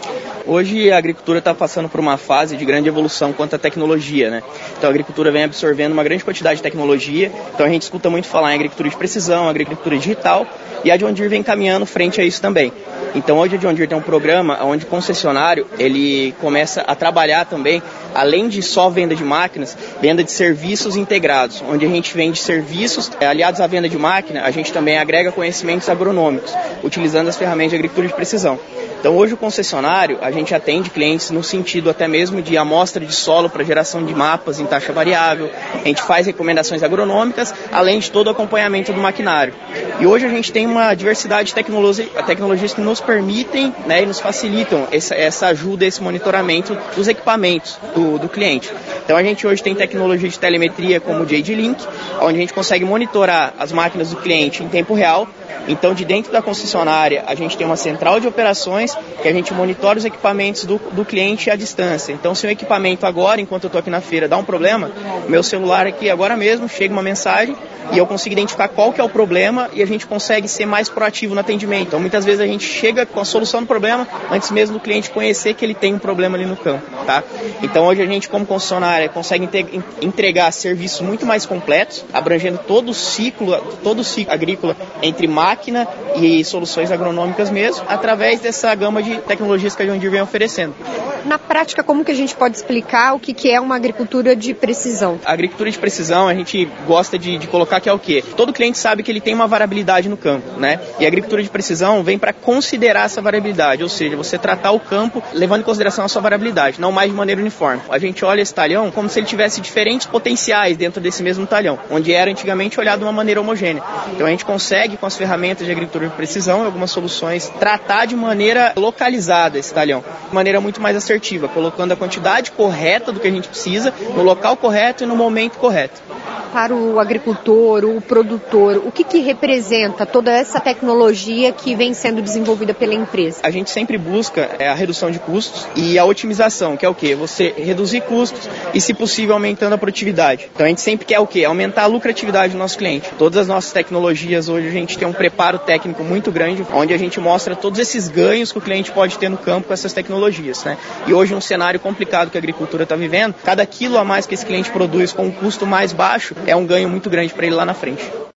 Hoje a agricultura está passando por uma fase de grande evolução quanto à tecnologia, né? Então a agricultura vem absorvendo uma grande quantidade de tecnologia, então a gente escuta muito falar em agricultura de precisão, agricultura digital, e a John Deere vem caminhando frente a isso também. Então hoje a John Deere tem um programa onde o concessionário ele começa a trabalhar também, além de só venda de máquinas, venda de serviços integrados, onde a gente vende serviços aliados à venda de máquina, a gente também agrega conhecimentos agronômicos, utilizando as ferramentas de agricultura de precisão. Então hoje o concessionário, a gente atende clientes no sentido até mesmo de amostra de solo para geração de mapas em taxa variável, a gente faz recomendações agronômicas, além de todo o acompanhamento do maquinário. E hoje a gente tem uma diversidade de tecnologias que nos permitem, né, e nos facilitam essa ajuda, esse monitoramento dos equipamentos do cliente. Então a gente hoje tem tecnologia de telemetria como o JD-Link, onde a gente consegue monitorar as máquinas do cliente em tempo real. Então, de dentro da concessionária, a gente tem uma central de operações que a gente monitora os equipamentos do cliente à distância. Então, se o equipamento agora, enquanto eu estou aqui na feira, dá um problema, meu celular aqui agora mesmo chega uma mensagem e eu consigo identificar qual que é o problema e a gente consegue ser mais proativo no atendimento. Então, muitas vezes a gente chega com a solução do problema antes mesmo do cliente conhecer que ele tem um problema ali no campo, tá? Então, hoje a gente, como concessionária, consegue entregar serviços muito mais completos, abrangendo todo o ciclo agrícola entre máquina e soluções agronômicas mesmo, através dessa gama de tecnologias que a John Deere vem oferecendo. Na prática, como que a gente pode explicar o que é uma agricultura de precisão? A agricultura de precisão, a gente gosta de colocar que é o quê? Todo cliente sabe que ele tem uma variabilidade no campo, né? E a agricultura de precisão vem para considerar essa variabilidade, ou seja, você tratar o campo levando em consideração a sua variabilidade, não mais de maneira uniforme. A gente olha esse talhão como se ele tivesse diferentes potenciais dentro desse mesmo talhão, onde era antigamente olhado de uma maneira homogênea. Então a gente consegue, com as ferramentas de agricultura de precisão e algumas soluções, tratar de maneira localizada esse talhão, de maneira muito mais assertiva, colocando a quantidade correta do que a gente precisa, no local correto e no momento correto. Para o agricultor, o produtor, o que representa toda essa tecnologia que vem sendo desenvolvida pela empresa? A gente sempre busca a redução de custos e a otimização, que é o quê? Você reduzir custos e, se possível, aumentando a produtividade. Então a gente sempre quer o quê? Aumentar a lucratividade do nosso cliente. Todas as nossas tecnologias hoje a gente tem um preparo técnico muito grande, onde a gente mostra todos esses ganhos que o cliente pode ter no campo com essas tecnologias, né? E hoje, um cenário complicado que a agricultura está vivendo, cada quilo a mais que esse cliente produz com um custo mais baixo é um ganho muito grande para ele lá na frente.